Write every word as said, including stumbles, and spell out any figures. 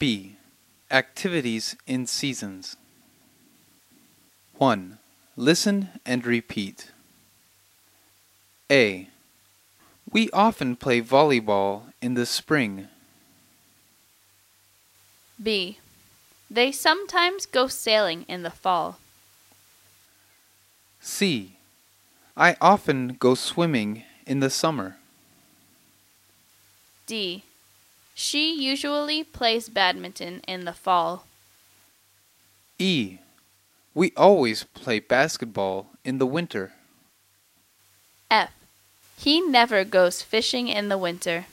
B. Activities in seasons. one. Listen and repeat. A. We often play volleyball in the spring. B. They sometimes go sailing in the fall. C. I often go swimming in the summer. D. She usually plays badminton in the fall. E. We always play basketball in the winter. F. He never goes fishing in the winter.